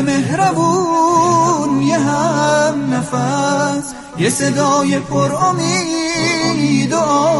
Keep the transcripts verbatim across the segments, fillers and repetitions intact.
فصل مهربون، یه هم نفس، یه صدای پر امید و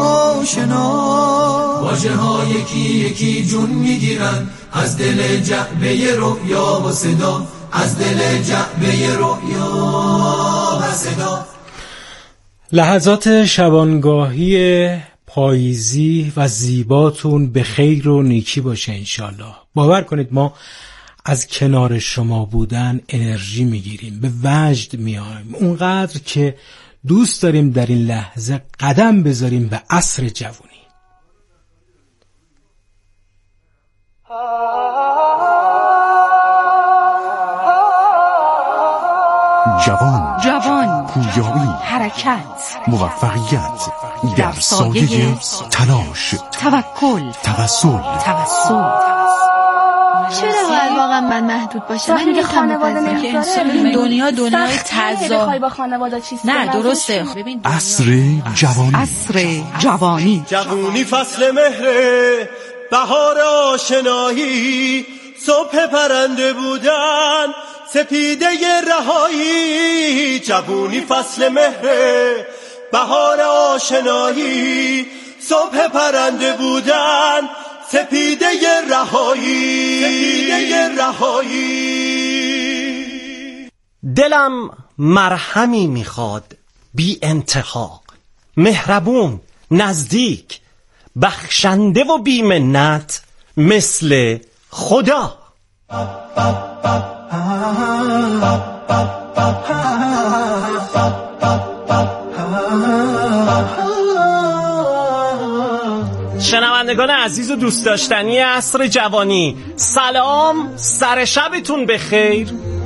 آشنا. واژه ها یکی یکی جون میگیرن از دل جعبه رؤیا و صدا، از دل جعبه رؤیا و صدا. لحظات شبانگاهی پاییزی و زیباتون به خیر و نیکی باشه انشالله. باور کنید ما از کنار شما بودن انرژی میگیریم، به وجد میایم، اونقدر که دوست داریم در این لحظه قدم بذاریم به عصر جوانی. جوان، جوان، پویایی، حرکت، موفقیت، در سایه تلاش، توکل، توسل، توسل. چرا باید واقعا من محدود باشم؟ من دیگه خانواده نمیذاره. دنیا دنیای تضاد. بخوای با خانواده چیز نه درسته. ببین عصر جوانی، عصر جوانی. جوانی فصل مهره، بهار آشنایی، صبح پرنده بودن، سپیده رهایی. جوانی فصل مهره، بهار آشنایی، صبح پرنده بودن، سپیده رهایی، سپیده رهایی. دلم مرهمی میخواد بی انتها، مهربون، نزدیک، بخشنده و بی منت مثل خدا. شنوندگان عزیز و دوست داشتنی عصر جوانی، سلام، سر شبتون بخیر.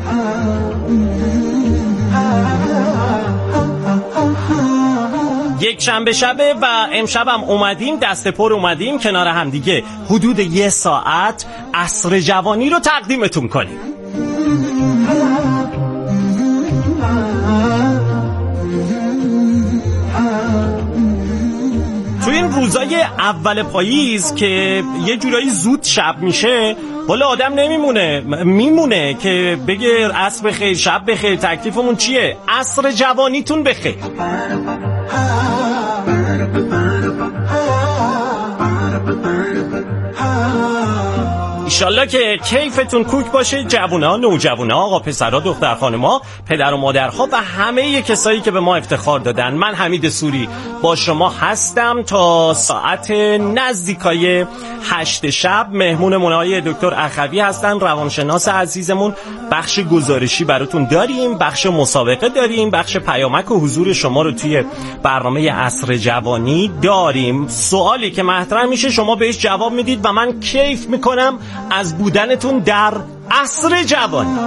یک شنبه شبه و امشب هم اومدیم دست پر اومدیم کنار هم دیگه حدود یه ساعت عصر جوانی رو تقدیمتون کنیم. تو این روزای اول پاییز که یه جورایی زود شب میشه، والا آدم نمیمونه میمونه که بگه عصر بخیر، شب بخیر، تکلیفمون چیه؟ عصر جوانیتون بخیر. ایشالله که کیفتون کوک باشه، جوونا، نوجوانا، آقا پسرها، دختر خانما، پدر و مادرها و همه کسایی که به ما افتخار دادن. من حمید سوری با شما هستم تا ساعت نزدیکای هشت شب. مهمون منهای دکتر اخوی هستن، روانشناس عزیزمون. بخش گزارشی براتون داریم، بخش مسابقه داریم، بخش پیامک و حضور شما رو توی برنامه عصر جوانی داریم. سوالی که مطرح میشه شما بهش جواب میدید و من کیف میکنم از بودنتون در عصر جوانی.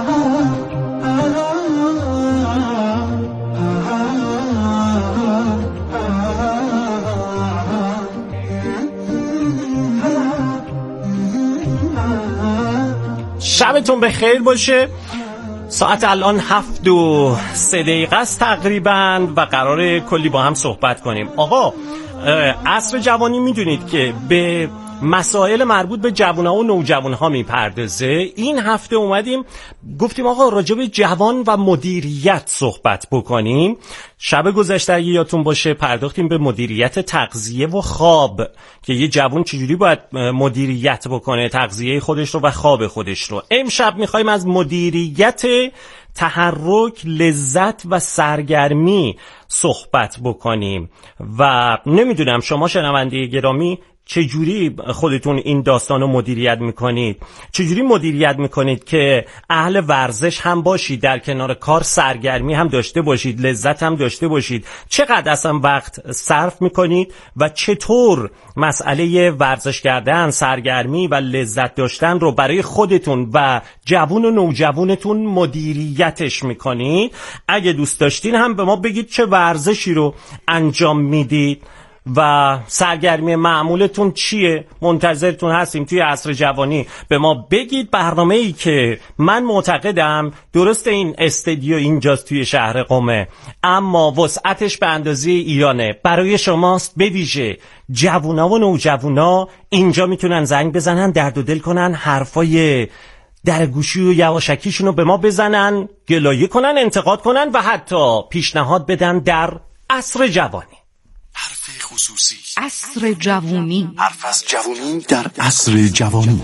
شبتون بخیر باشه. ساعت الان هفت و سه دقیقه است تقریبا و قراره کلی با هم صحبت کنیم. آقا عصر جوانی میدونید که به مسائل مربوط به جوانها و نوجوانها میپردازه. این هفته اومدیم گفتیم آقا راجع به جوان و مدیریت صحبت بکنیم. شب گذشته اگه یادتون باشه پرداختیم به مدیریت تغذیه و خواب که یه جوان چجوری باید مدیریت بکنه تغذیه خودش رو و خواب خودش رو. امشب میخوایم از مدیریت تحرک، لذت و سرگرمی صحبت بکنیم و نمیدونم شما شنونده گرامی چجوری خودتون این داستانو مدیریت میکنید؟ چجوری مدیریت میکنید که اهل ورزش هم باشید، در کنار کار سرگرمی هم داشته باشید، لذت هم داشته باشید؟ چقدر اصلا وقت صرف میکنید و چطور مسئله ورزش کردن، سرگرمی و لذت داشتن رو برای خودتون و جوون و نوجوانتون مدیریتش میکنید؟ اگه دوست داشتین هم به ما بگید چه ورزشی رو انجام میدید و سرگرمی معمولتون چیه؟ منتظرتون هستیم توی عصر جوانی. به ما بگید. برنامه‌ای که من معتقدم درست این استودیو اینجاست توی شهر قم، اما وسعتش به اندازه ایرانه، برای شماست. به ویژه جوونا و نوجوانا اینجا میتونن زنگ بزنن، درد و دل کنن، حرفای در گوشی و یواشکیشون رو به ما بزنن، گلایه کنن، انتقاد کنن و حتی پیشنهاد بدن در عصر جوانی. حرف خصوصی. عصر جوانی. حرف از جوانی در عصر جوانی.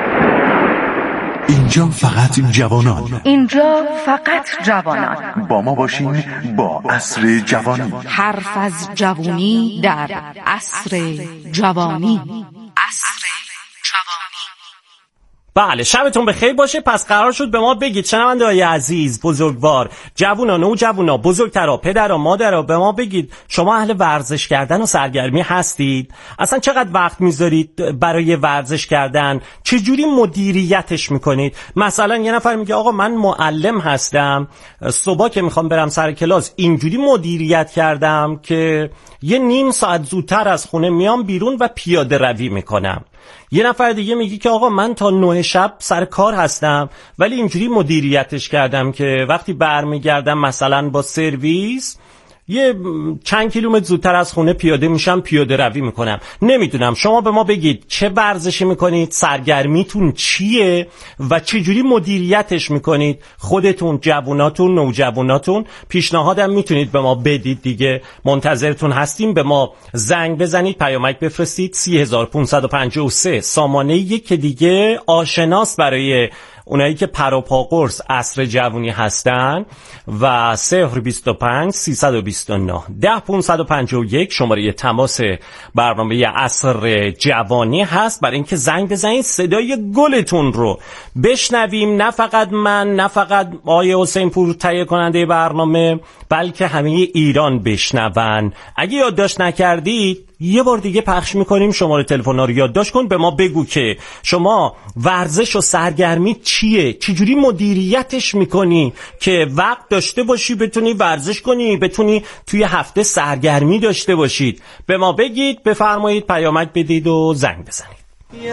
اینجا فقط جوانان. اینجا فقط جوانان. با ما باشین با عصر جوانی. حرف از جوانی در عصر جوانی. عصر جوانی. بله، شبتون بخیر باشه. پس قرار شد به ما بگید شنونده‌های عزیز، بزرگوار، جوونا، نوجوانا، بزرگترا، پدرا، مادرا، به ما بگید شما اهل ورزش کردن و سرگرمی هستید؟ اصلا چقدر وقت میذارید برای ورزش کردن؟ چجوری مدیریتش میکنید؟ مثلا یه نفر میگه آقا من معلم هستم، صبح که میخوام برم سر کلاس اینجوری مدیریت کردم که یه نیم ساعت زودتر از خونه میام بیرون و پیاده روی میکنم. یه نفر دیگه میگه که آقا من تا نه شب سر کار هستم ولی اینجوری مدیریتش کردم که وقتی برمیگردم مثلا با سرویس یه چند کیلومتر زودتر از خونه پیاده میشم، پیاده روی میکنم. نمیدونم، شما به ما بگید چه ورزشی میکنید، سرگرمیتون چیه و چجوری مدیریتش میکنید؟ خودتون، جووناتون، نوجواناتون. پیشنهادم میتونید به ما بدید دیگه. منتظرتون هستیم. به ما زنگ بزنید، پیامک بفرستید. سه هزار و پانصد و پنجاه و سه سامانه یک دیگه آشناس برای اونایی که پر و پا قرص عصر جوانی هستن و صفر بیست و پنج سیصد و بیست و نه ده پانصد و پنجاه و یک شماره تماس برنامه عصر جوانی هست برای اینکه زنگ بزنید صدای گلتون رو بشنویم. نه فقط من، نه فقط آقای حسین پور تهیه کننده برنامه، بلکه همه ایران بشنون. اگه یادداشت نکردید یه بار دیگه پخش میکنیم. شماره تلفن رو یادداشت کن، به ما بگو که شما ورزش و سرگرمی چیه، چجوری مدیریتش میکنی که وقت داشته باشی بتونی ورزش کنی، بتونی توی هفته سرگرمی داشته باشید. به ما بگید، بفرمایید، پیامک بدید و زنگ بزنید. یا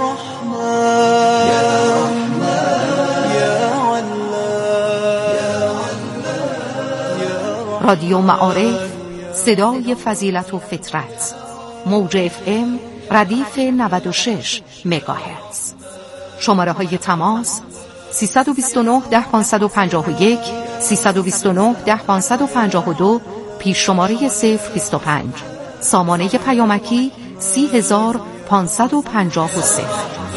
رحمن یا رحمن یا الله. رادیو معارف، صدای فضیلت و فطرت. موج اف ام ردیف نود و شش مگاهرتز. شماره های تماس سیصد و بیست و نه ده پانصد و پنجاه و یک سیصد و بیست و نه ده پانصد و پنجاه و دو، پیش شماره صفر بیست و پنج. سامانه پیامکی سی هزار پانصد و پنجاه و سه.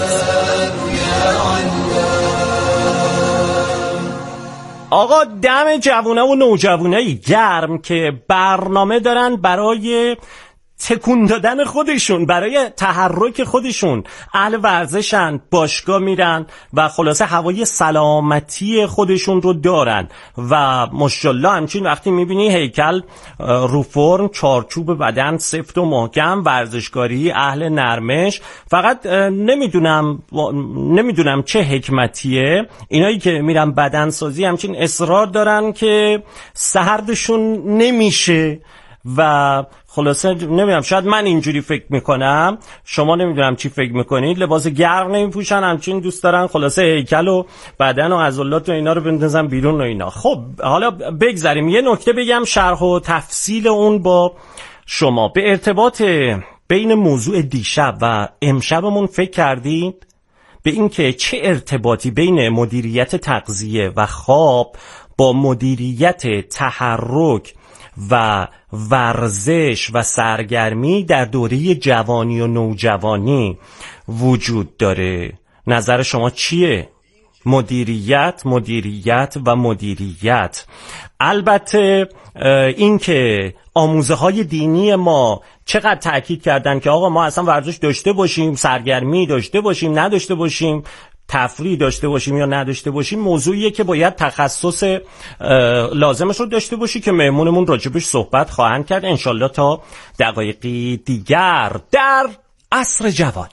آقا دم جوونه و نوجوانایی گرم که برنامه دارن برای تکون دادن خودشون، برای تحرک خودشون، اهل ورزشن، باشگاه میرن و خلاصه هوای سلامتی خودشون رو دارن و ماشاءالله همچین وقتی میبینی هیکل رو فرم، چارچوب بدن سفت و محکم، ورزشکاری، اهل نرمش. فقط نمیدونم نمیدونم چه حکمتیه اینایی که میرن بدن سازی همچین اصرار دارن که سردشون نمیشه و خلاصه نمیدونم، شاید من اینجوری فکر میکنم، شما نمیدونم چی فکر میکنید. لباس گرم نمیپوشن، همچین دوست دارن خلاصه هیکل و بدن و عضلات و اینا رو بندازن بیرون و اینا. خب حالا بگذاریم یه نکته بگم، شرح و تفصیل اون با شما. به ارتباط بین موضوع دیشب و امشبمون فکر کردید به این که چه ارتباطی بین مدیریت تغذیه و خواب با مدیریت تحرک و ورزش و سرگرمی در دوره جوانی و نوجوانی وجود داره؟ نظر شما چیه؟ مدیریت، مدیریت و مدیریت. البته این که آموزه های دینی ما چقدر تأکید کردن که آقا ما اصلا ورزش داشته باشیم، سرگرمی داشته باشیم، نداشته باشیم، تفریح داشته باشیم یا نداشته باشیم، موضوعیه که باید تخصص لازمش رو داشته باشی که مهمونمون راجبش صحبت خواهند کرد انشالله تا دقایقی دیگر در عصر جوانی.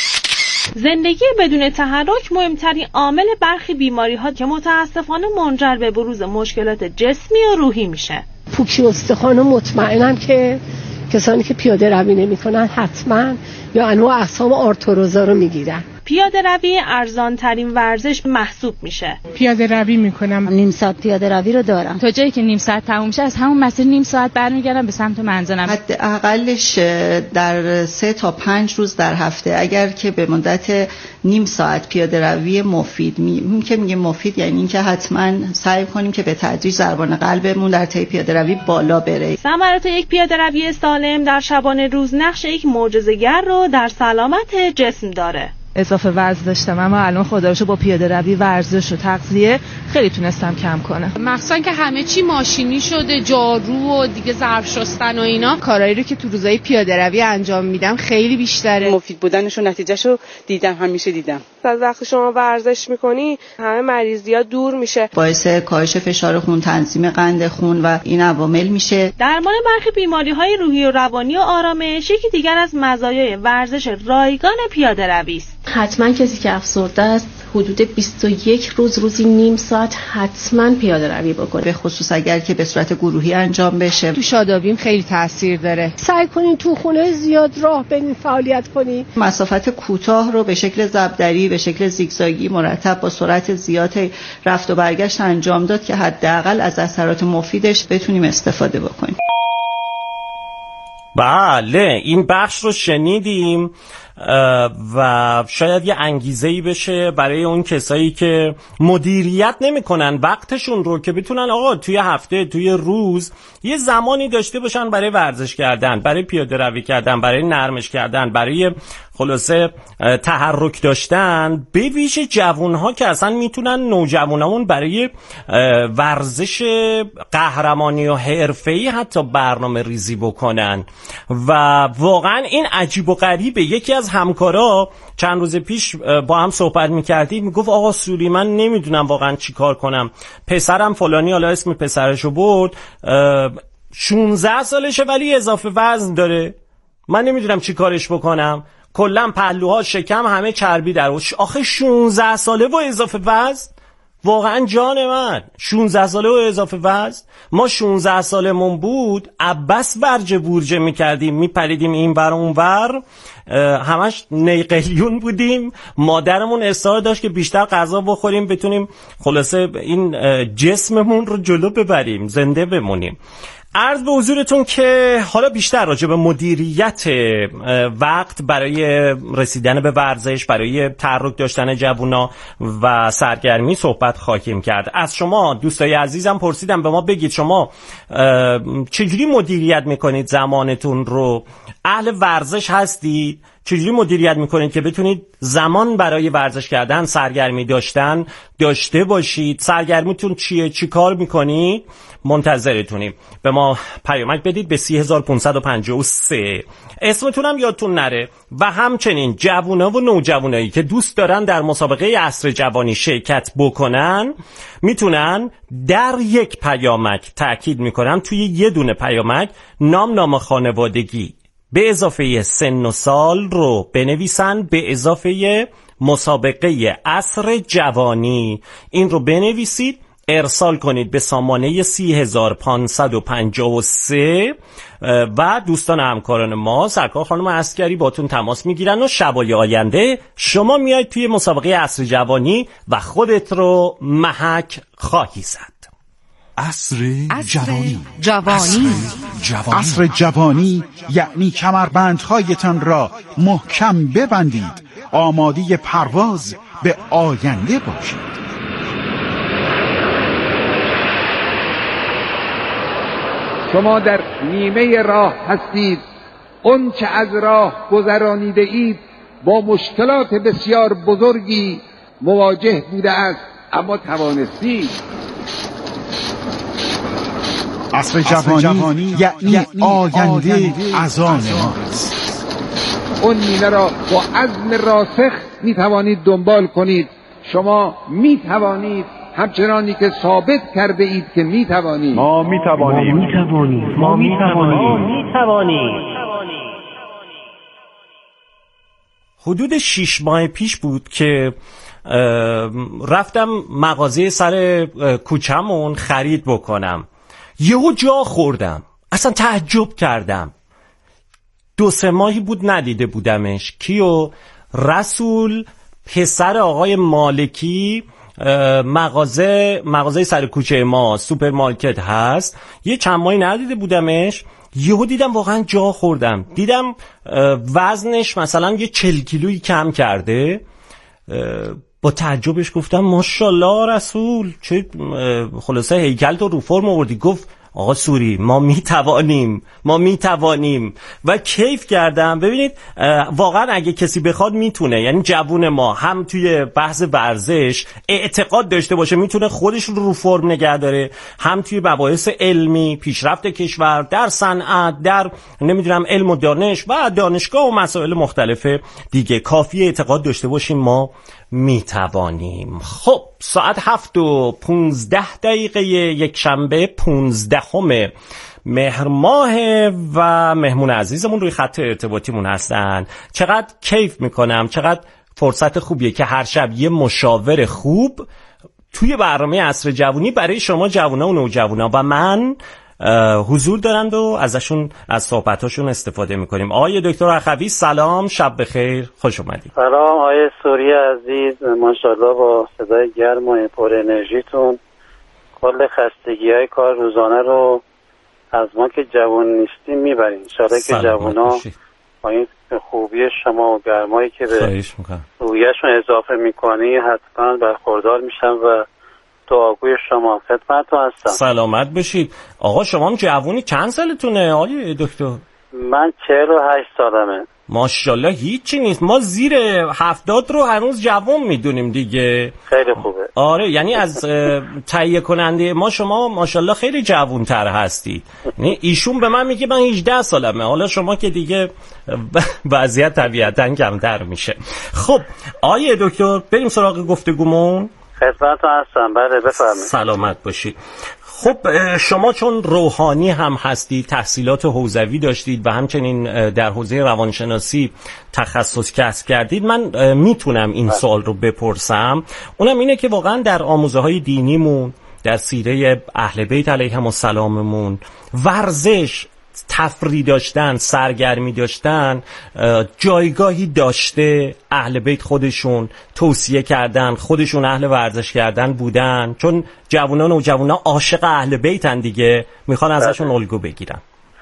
زندگی بدون تحرک مهمترین عامل برخی بیماری‌ها که متاسفانه منجر به بروز مشکلات جسمی و روحی میشه. پوکی استخوان مطمئنم که کسانی که پیاده روی نمی‌کنن حتما یا انواع اقسام آرتروزا رو میگیرن. پیاده روی ارزان ترین ورزش محسوب میشه. پیاده روی میکنم، نیم ساعت پیاده روی رو دارم. تا جایی که نیم ساعت تموم شه از همون مسیر نیم ساعت برمیگردم به سمت منزلم. حداقلش در سه تا پنج روز در هفته اگر که به مدت نیم ساعت پیاده روی مفید می که میگه مفید یعنی اینکه حتما سعی کنیم که به تدریج ضربان قلبمون در طی پیاده روی بالا بره. ثمرات یک پیاده روی سالم در شبانه روز نقش یک معجزه‌گر رو در سلامت جسم داره. اضافه وزن داشتم اما الان خدا رو شکر با پیاده روی، ورزش و تغذیه خیلی تونستم کم کنم. مخصوصا که همه چی ماشینی شده، جارو و دیگه ظرف شستن و اینا، کارهایی رو که تو روزای پیاده روی انجام میدم خیلی بیشتره. مفید بودنش و نتیجهشو دیدم، همیشه دیدم. از وقتی شما ورزش میکنی همه مریضی‌ها دور میشه. باعث کاهش فشار خون، تنظیم قند خون و این عوامل میشه. درمان برخی بیماری‌های روحی و روانی و آرامش یکی دیگر از مزایای ورزش رایگان پیاده روی است. حتما کسی که افسرده است حدود بیست و یک روز روزی نیم ساعت حتما پیاده روی بکنه، به خصوص اگر که به صورت گروهی انجام بشه. تو شادابیم خیلی تاثیر داره. سعی کنین تو خونه زیاد راه برین، فعالیت کنین. مسافت کوتاه رو به شکل ضربدری، به شکل زیگزاگی مرتب با سرعت زیاد رفت و برگشت انجام داد که حداقل از اثرات مفیدش بتونیم استفاده بکنیم. بله، این بخش رو شنیدیم و شاید یه انگیزه‌ای بشه برای اون کسایی که مدیریت نمی‌کنن وقتشون رو، که بتونن آقا توی هفته، توی روز یه زمانی داشته باشن برای ورزش کردن، برای پیاده روی کردن، برای نرمش کردن، برای خلاصه تحرک داشتن. به ویژه جوان‌ها که اصلا میتونن نوجوانامون برای ورزش قهرمانی و حرفه‌ای حتی برنامه ریزی بکنن. و واقعا این عجیب و غریبه. یکی از همکارا چند روز پیش با هم صحبت میکردیم، میگفت آقا سوری من نمیدونم واقعا چی کار کنم، پسرم فلانی، حالا اسم پسرشو برد، شانزده سالشه ولی اضافه وزن داره، من نمیدونم چی کارش بکنم، کلا پهلوها، شکم، همه چربی در وش. آخه شانزده ساله و اضافه وزن، واقعا جان من، شانزده ساله و اضافه وزن. ما شانزده سالمون بود عباس ورجه بورجه میکردیم، میپریدیم این ور اون ور، همش نیقلیون بودیم. مادرمون اصرار داشت که بیشتر غذا بخوریم بتونیم خلاصه این جسممون رو جلو ببریم، زنده بمونیم. عرض به حضورتون که حالا بیشتر راجع به مدیریت وقت برای رسیدن به ورزش، برای تحرک داشتن جوونا و سرگرمی صحبت خواهیم کرد. از شما دوستای عزیزم پرسیدم به ما بگید شما چجوری مدیریت میکنید زمانتون رو؟ اهل ورزش هستید؟ چجوری مدیریت میکنید که بتونید زمان برای ورزش کردن، سرگرمی داشتن داشته باشید؟ سرگرمیتون چیه؟ چی کار میکنید؟ منتظرتونیم. به ما پیامک بدید به سی هزار و پانصد و پنجاه و سه. اسمتون هم یادتون نره. و همچنین جوونا و نوجوانایی که دوست دارن در مسابقه عصر جوانی شرکت بکنن میتونن در یک پیامک، تأکید میکنم توی یه دونه پیامک، نام، نام خانوادگی به اضافه سن و سال رو بنویسن، به اضافه مسابقه عصر جوانی این رو بنویسید، ارسال کنید به سامانه سی هزار و پانصد و پنجاه و سه و دوستان همکاران ما، سرکار خانم عسکری باتون تماس میگیرن و شبای آینده شما میاید توی مسابقه عصر جوانی و خودت رو محک خواهی زد. عصر جوانی. جوانی عصر جوانی یعنی کمربندهایتان را محکم ببندید، آماده پرواز به آینده باشید. شما در نیمه راه هستید. اون چه از راه گذرانیده اید با مشکلات بسیار بزرگی مواجه بوده است، اما توانستید. عصر جوانی, جوانی یعنی, یعنی آینده از آن ماست. اون نیمه را با عزم راسخ می توانید دنبال کنید. شما می توانید، همچنانی که ثابت کرده اید که می توانید. ما می توانیم. ما می توانیم. ما می توانیم. حدود شش ماه پیش بود که رفتم مغازه سر کوچمون خرید بکنم. یهو جا خوردم، اصلا تعجب کردم. دو سه ماهی بود ندیده بودمش. کیو؟ رسول پسر آقای مالکی مغازه مغازه سر کوچه ما سوپرمارکت هست. یه چند ماهی ندیده بودمش، یهو دیدم واقعا جا خوردم. دیدم وزنش مثلا یه چهل کیلویی کم کرده. با تعجبش گفتم ماشاءالله رسول، چه خلاصه هیکل تو رو فرم آوردی. گفت آقا سوری ما میتوانیم ما میتوانیم و کیف کردم. ببینید واقعا اگه کسی بخواد میتونه، یعنی جوون ما هم توی بحث ورزش اعتقاد داشته باشه میتونه خودش رو رو فرم نگه داره، هم توی مباحث علمی پیشرفت کشور، در صنعت، در نمیدونم علم و دانش و دانشگاه و مسائل مختلف دیگه. کافیه اعتقاد داشته باشیم ما میتوانیم. خب ساعت هفت و پونزده دقیقه یک شنبه پونزدهم مهر ماه و مهمون عزیزمون روی خط ارتباطیمون هستن. چقدر کیف میکنم، چقدر فرصت خوبیه که هر شب یه مشاور خوب توی برنامه عصر جوونی برای شما جوونا و نوجوانا و من حضور دارند و ازشون از صحبتاشون استفاده میکنیم. آقای دکتر اخوی سلام، شب بخیر، خوش اومدید. سلام آقای سوری عزیز، ماشاءالله با صدای گرم و پر انرژیتون کل خستگی های کار روزانه رو از ما که جوان نیستیم میبریم. انشاءالله که جوانا با این خوبی شما و گرمایی که به رویشون اضافه میکنی حتما برخوردار میشن و دعاگوی شما خدمتتون هستم. سلامت بشید. آقا شما هم جوونی، چند سالتونه آقای دکتر؟ من چهل و هشت سالمه. ماشاءالله هیچی نیست، ما زیر هفتاد رو هنوز جوان میدونیم دیگه. خیلی خوبه. آره یعنی از تهیه کننده ما شما ماشاءالله خیلی جوان تر هستید. یعنی ایشون به من میگه من هجده سالمه، حالا شما که دیگه وضعیت طبیعتا کمتر میشه. خب آقای دکتر بریم سراغ گفتگومون. خدمتتون هستم. بله بفرمایید. سلامت باشید. خب شما چون روحانی هم هستید، تحصیلات حوزوی داشتید و همچنین در حوزه روانشناسی تخصص کسب کردید، من میتونم این سوال رو بپرسم. اونم اینه که واقعا در آموزه های دینیمون، در سیره اهل بیت علیهم السلاممون، ورزش، تفریح داشتن، سرگرمی داشتن جایگاهی داشته؟ اهل بیت خودشون توصیه کردن، خودشون اهل ورزش کردن بودن، چون جوانان و جوانان عاشق اهل بیتن دیگه، میخوان ازشون الگو بگیرن.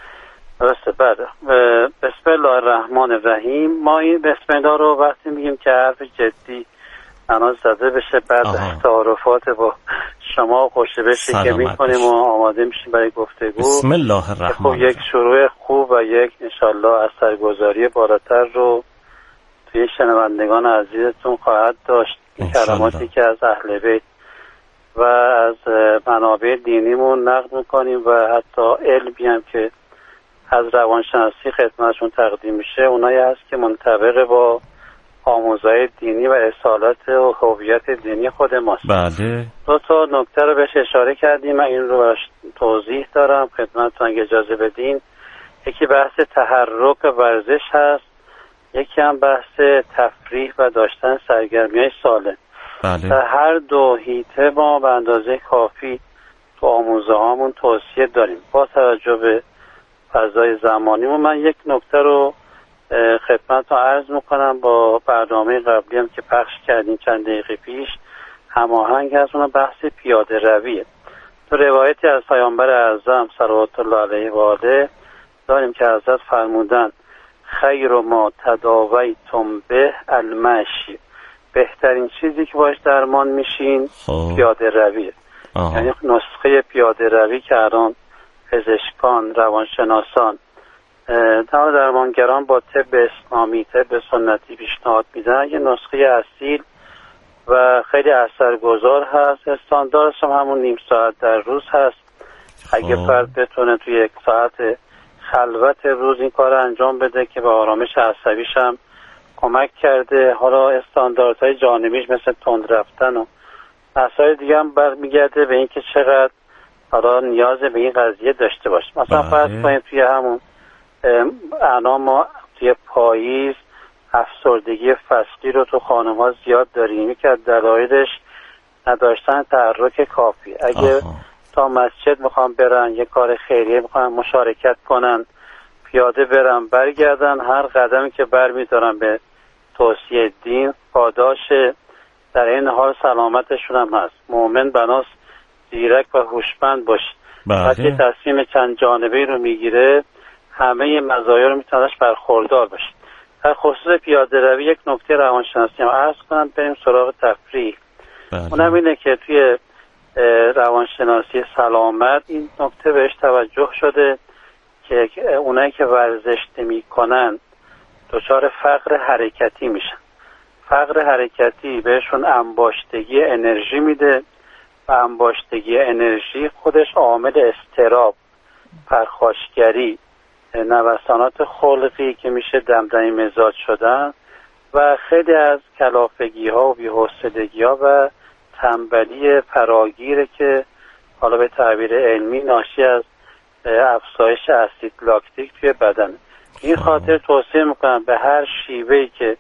درسته. بله. بسم الله الرحمن الرحیم. ما این بسم الله رو وقتی میگیم که حرف جدی انا زده بشه، بعد تعارفات با شما خوشه بشه که میکنیم و آماده میشیم برای گفتگو. بسم الله الرحمن. خب یک شروع خوب و یک انشالله اثرگذاری بالاتر رو توی شنوندگان عزیزتون خواهد داشت. این کلماتی که از اهل بیت و از منابع دینیمون نقل میکنیم و حتی علمی هم که از روانشناسی خدمتشون تقدیم میشه، اونایی هست که منطبق با آموزهای دینی و اصالت و هویت دینی خود ماست. بله. دو تا نکته رو بهش اشاره کردیم، من این رو توضیح دارم خدمتتون اگه اجازه بدین. یکی بحث تحرک ورزش هست، یکی هم بحث تفریح و داشتن سرگرمی‌های سالم. بله. در هر دو حیطه ما به اندازه کافی تو آموزه هامون توصیه داریم. با توجه به فضای زمانی و من یک نکته رو خدمتتون عرض میکنم، با برنامه قبلی هم که پخش کردیم چند دقیقه پیش هماهنگ هست. اون بحث پیاده رویه. تو روایتی از پیامبر اعظم صلوات الله علیه و آله داریم که حضرت فرمودن خیر ما تداویتم به المشی، بهترین چیزی که باش درمان میشین پیاده رویه. یعنی نسخه پیاده روی که الان پزشکان، روانشناسان، تا درمانگران با طب اسلامی، طب سنتی پیشنهاد میدن، یه نسخه اصیل و خیلی اثرگذار هست. استانداردش هم همون نیم ساعت در روز هست. اگه فرد بتونه توی یک ساعت خلوت روز این کار انجام بده که به آرامش عصبیش هم کمک کرده. حالا استانداردهای جانبیش مثل تند رفتن و مسائل دیگه هم برمیگرده به اینکه چقدر حالا نیاز به این قضیه داشته باشه. مثلا فرض کنیم توی همون الان ما توی پاییز افسردگی فصلی رو تو خانم ها زیاد داریم. یکی از دلایلش نداشتن تحرک کافی. اگه آها. تا مسجد میخوام برن، یه کار خیریه میخوام مشارکت کنن، پیاده برن برگردن، هر قدمی که بر میدارن به توصیه دین پاداش در این حال سلامتشون هم هست. مؤمن بناس زیرک و هوشمند باشه. وقتی تصمیم چند جانبه‌ای رو میگیره همه مزایا رو میتونهش برخوردار باشه. در خصوص پیاده روی یک نکته روانشناسی هم عرض کنم، بریم سراغ تفریح. اونم اینه که توی روانشناسی سلامت این نکته بهش توجه شده که اونایی که ورزش نمی‌کنن دچار فقر حرکتی میشن. فقر حرکتی بهشون انباشتگی انرژی میده و انباشتگی انرژی خودش عامل اضطراب، پرخاشگری، نوسانات خلقی که میشه دمدمی مزاج شدن و خیلی از کلافگی ها و بی‌حوصلگی ها و تنبلی فراگیره که حالا به تعبیر علمی ناشی از افزایش اسید لاکتیک توی بدن. این خاطر توصیه میکنم به هر شیوهی که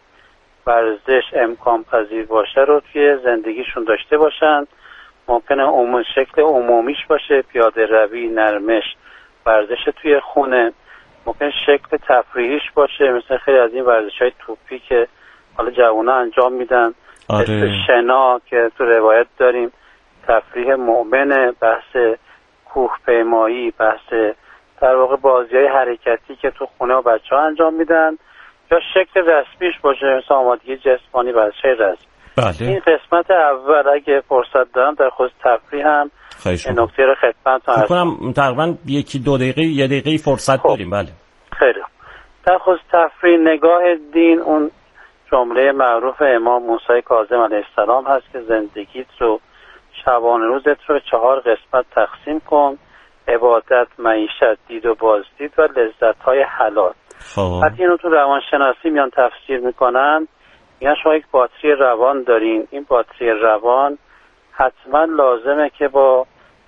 ورزش امکان پذیر باشه رو توی زندگیشون داشته باشن. ممکنه عموم شکل عمومیش باشه پیاده روی، نرمش، ورزش توی خونه. ممکن شکل تفریحیش باشه مثل خیلی از این ورزش‌های توپی که حالا جوونا انجام میدن. آره. شنا که تو روایت داریم تفریح مؤمن، بحث کوه پیمایی، بحث در واقع بازی‌های حرکتی که تو خونه و بچه‌ها انجام میدن، یا شکل رسمیش باشه مثل آمادگی جسمانی، ورزش‌های رسمی. بله. این قسمت اول اگه فرصت دارم در خصوص تفریح هم این نکته رو خدمتتون عرض کنم. تقریبا یکی دو دقیقه یه دقیقه فرصت خب. داریم. بله. خیلی در خصوص تفریح نگاه دین اون جمله معروف امام موسی کاظم علیه السلام هست که زندگیت رو، شبانه روزت رو چهار قسمت تقسیم کن: عبادت، معیشت، دید و بازدید و لذت‌های حلال. وقتی اینو تو روانشناسی میان تفسیر میکنن میگن شما یک باتری روان دارین، این باتری روان حتما لازمه که با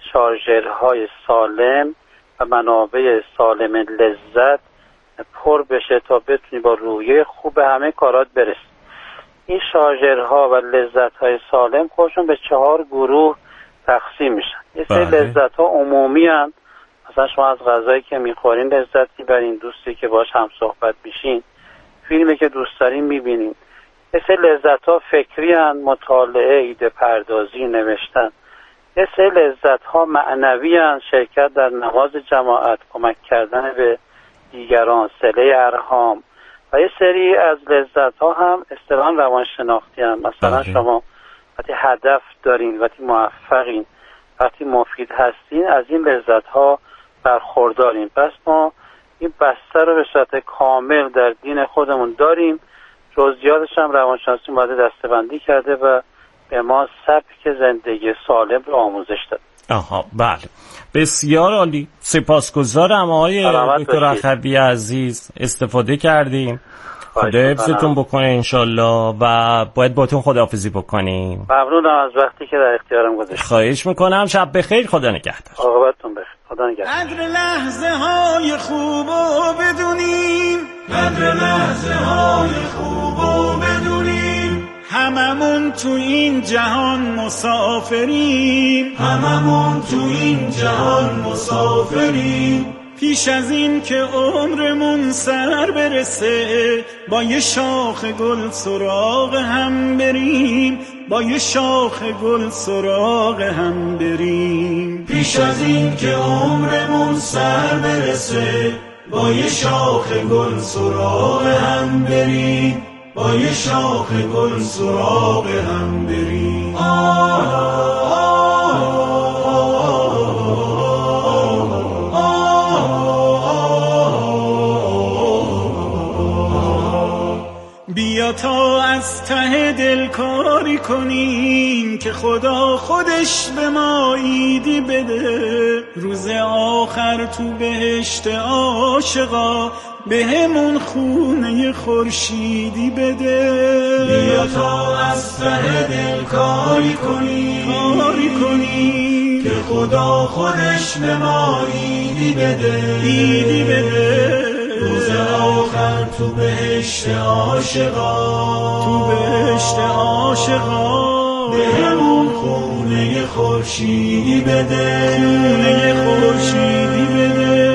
شارژرهای سالم و منابع سالم لذت پر بشه تا بتونی با روحیه خوب به همه کارات برسی. این شارژرها و لذت‌های سالم خودشون به چهار گروه تقسیم میشن. یه سری لذت‌ها عمومی هستند، مثلا شما از غذایی که میخورین لذت میبرین، دوستی که باش هم صحبت میشین، فیلمی که دوست دارین میبینین. یه سری لذت‌ها فکری هستند، مطالعه، ایده پردازی، نوشتن. یه سری لذت‌ها معنوی هستند، شرکت در نماز جماعت، کمک کردن به دیگران، صله ارحام. و یه سری از لذت‌ها هم اصطلاحاً روانشناختی هستند. مثلا بله. شما وقتی هدف دارین، وقتی موفقین، وقتی مفید هستین، از این لذت‌ها برخوردارین. پس ما این بسته رو به صورت کامل در دین خودمون داریم. جزئیاتش هم روانشناسی اومده دسته‌بندی کرده و به ما سبک زندگی سالم رو آموزش داد. آها بله، بسیار عالی. سپاسگزارم آقای دکتر اختری عزیز، استفاده کردیم. خدا حفظتون بکنه انشالله و باید باتون خداحافظی بکنیم. ممنونم از وقتی که در اختیارم گذاشتید. خواهش میکنم. شب بخیر. خدا نگهدار. عاقبتتون بخیر. خدا نگهدار. قدر لحظه های خوبو بدونیم، قدر لحظه های خوبو بدونیم، هممون تو این جهان مسافریم، هممون تو این جهان مسافریم. پیش از این که عمرمون سر برسه با یه شاخ گل سراغ هم بریم، با یه شاخ گل سراغ هم بریم. پیش از این که عمرمون سر برسه با یه شاخ گل سراغ هم بریم، با یه شاخ گل سراغ هم بریم. بیا تا از ته دل کاری کنیم که خدا خودش به ما ایدی بده، روز آخر تو بهشت عاشقا به همون خونه خورشیدی بده. بیا تا از ته دل کاری کنیم، کاری کنیم که خدا خودش به ما ایدی بده، ایدی بده، روز آخر تو بهشت عاشقا، تو بهشت عاشقا به همون خونه خورشیدی بده، خونه خورشیدی بده.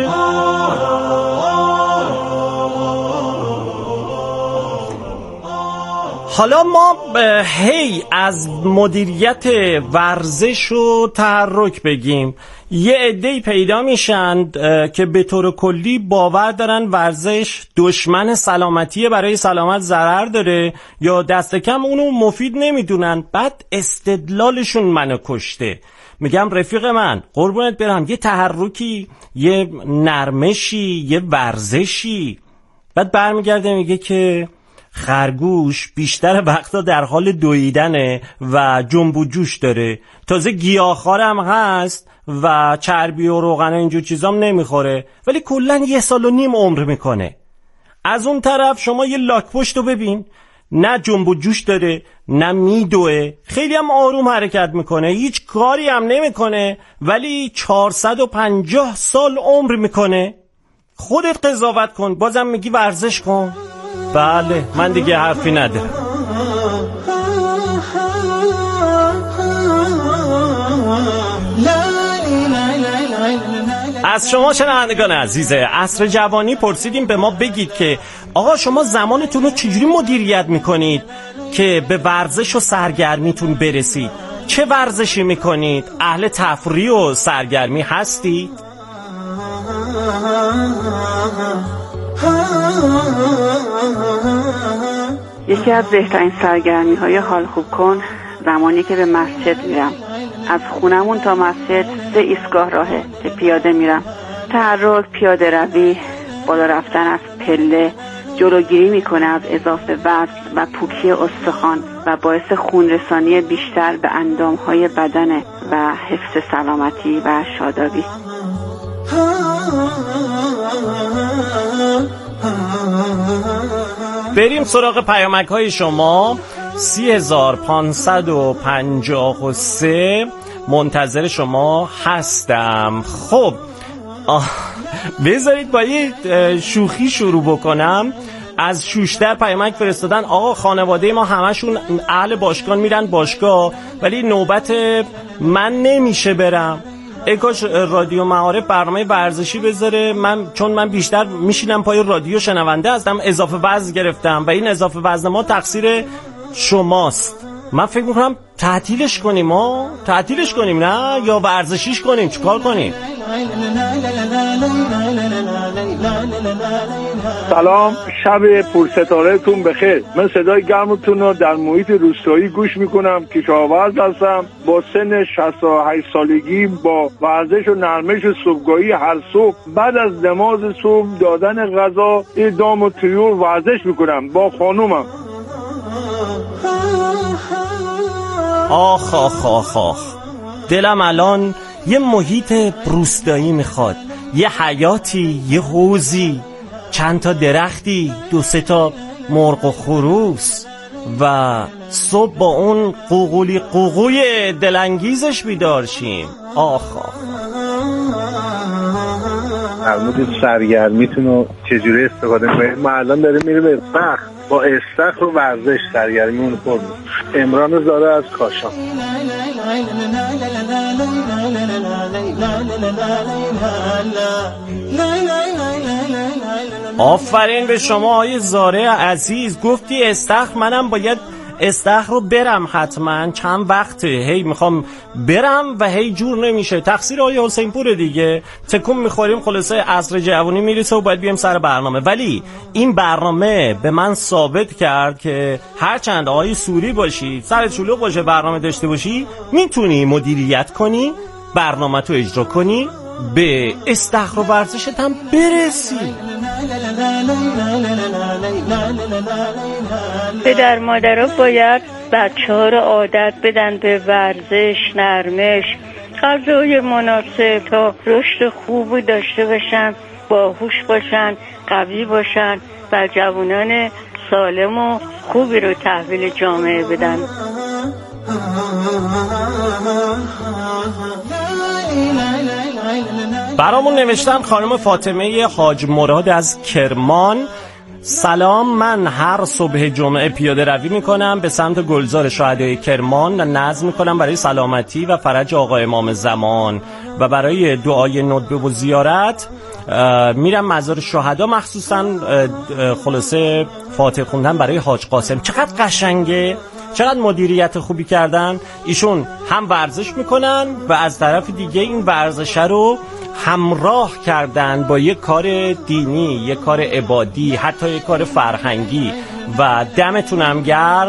حالا ما هی از مدیریت ورزش و تحرک بگیم. یه عده‌ای پیدا میشن که به طور کلی باور دارن ورزش دشمن سلامتیه، برای سلامت ضرر داره یا دست کم اونو مفید نمیدونن. بعد استدلالشون منو کشته. میگم رفیق من قربونت برم، یه تحرکی، یه نرمشی، یه ورزشی. بعد برمیگرده میگه که خرگوش بیشتر وقتا در حال دویدنه و جنب و جوش داره، تازه گیاهخوارم هست و چربی و روغن اینجور چیزام نمیخوره، ولی کلن یه سال و نیم عمر میکنه. از اون طرف شما یه لاک پشتو ببین، نه جنب و جوش داره، نه میدوه، خیلی هم آروم حرکت میکنه، هیچ کاری هم نمیکنه، ولی چهارصد و پنجاه سال عمر میکنه. خودت قضاوت کن، بازم میگی ورزش کن. بله، من دیگه حرفی ندارم. از شما شنوندگان عزیز عصر جوانی پرسیدیم به ما بگید که آقا شما زمانتون رو چجوری مدیریت میکنید که به ورزش و سرگرمیتون برسید؟ چه ورزشی میکنید؟ اهل تفریح و سرگرمی هستید؟ یکی از بهترین سرگرمی های حال خوب کن زمانی که به مسجد میرم. از خونمون تا مسجد سه ایستگاه راهه که پیاده میرم. تحرک، پیاده روی، بالا رفتن از پله جلوگیری میکنه از اضافه وزن و پوکی استخوان و باعث خونرسانی بیشتر به اندامهای بدن و حفظ سلامتی و شادابی. بریم سراغ پیامک های شما. سی هزار پانصد و پنجاه و سه منتظر شما هستم. خب بذارید با یه شوخی شروع بکنم. از شوشتر پیامک فرستادن آقا خانواده ما همشون اهل باشگاه میرن باشگاه، ولی نوبت من نمیشه برم. ای کاش رادیو معارف برنامه ورزشی بذاره، من چون من بیشتر میشینم پای رادیو شنونده هستم، اضافه وزن گرفتم و این اضافه وزن ما تقصیر شماست. من فکر میکنم تعطیلش کنیم، ها تعطیلش کنیم، نه یا ورزشیش کنیم، چیکار کنیم؟ سلام، شب پرستارهتون بخیر. من صدای گرمتون رو در محیط روستایی گوش میکنم. کشاورز هستم، با سن شصت و هشت سالگی با ورزش و نرمش صبحگاهی هر صبح بعد از نماز صبح دادن غذا دام و طیور ورزش میکنم با خانومم. آخ آخ آخ آخ دلم الان یه محیط روستایی میخواد، یه حیاتی، یه حوضی، چند تا درختی، دو سه تا مرغ و خروس و صبح با اون قوقولی قوقوی دلانگیزش بیدار شیم. آخ آخ در مورد سرگرمیتون رو چجوری استفاده میکنید؟ ما الان داریم میریم استخر، با استخر و ورزش سرگرمیمون پر میکنیم. امران زاره از کاشان. آفرین به شما آقای زاره عزیز، گفتی استخر، منم باید استخر رو برم حتما، چند وقته هی میخوام برم و هی جور نمیشه. تقصیر آقای حسین پور دیگه، تکون میخوریم خلاصه عصر جوانی میرسه و باید بیام سر برنامه. ولی این برنامه به من ثابت کرد که هرچند آقای سوری باشی، سر چلو باشه، برنامه داشته باشی، میتونی مدیریت کنی، برنامه تو اجرا کنی، به استخر و ورزشت هم برسی. پدر مادرها باید بچه ها رو عادت بدن به ورزش، نرمش، غذای مناسب تا رشد خوبی داشته باشن، باهوش باشن، قوی باشن و جوانان سالم و خوبی رو تحویل جامعه بدن. برامون نوشتن خانم فاطمه حاج مراد از کرمان. سلام، من هر صبح جمعه پیاده روی میکنم به سمت گلزار شهدای کرمان و نظم میکنم برای سلامتی و فرج آقا امام زمان و برای دعای ندبه و زیارت میرن مزار شهدا، مخصوصا خلاصه فاتحه خوندن برای حاج قاسم. چقدر قشنگه، چقدر مدیریت خوبی کردن ایشون. هم ورزش میکنن و از طرف دیگه این ورزش رو همراه کردن با یک کار دینی، یک کار عبادی، حتی یک کار فرهنگی. و دمتونم گرم.